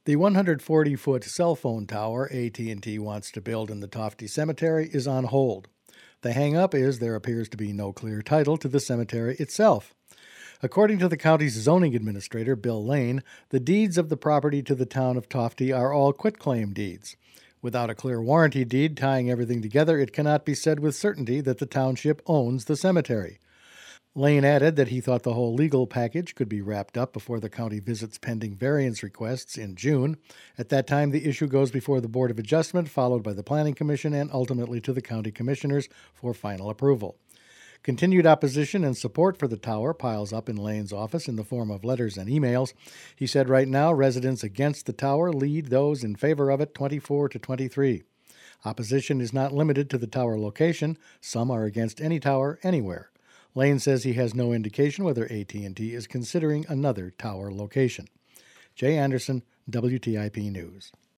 The 140-foot cell phone tower AT&T wants to build in the Tofte Cemetery is on hold. The hang-up is there appears to be no clear title to the cemetery itself. According to the county's zoning administrator, Bill Lane, the deeds of the property to the town of Tofte are all quitclaim deeds. Without a clear warranty deed tying everything together, it cannot be said with certainty that the township owns the cemetery. Lane added that he thought the whole legal package could be wrapped up before the county visits pending variance requests in June. At that time, the issue goes before the Board of Adjustment, followed by the Planning Commission, and ultimately to the county commissioners for final approval. Continued opposition and support for the tower piles up in Lane's office in the form of letters and emails. He said right now residents against the tower lead those in favor of it 24 to 23. Opposition is not limited to the tower location. Some are against any tower anywhere. Lane says he has no indication whether AT&T is considering another tower location. Jay Anderson, WTIP News.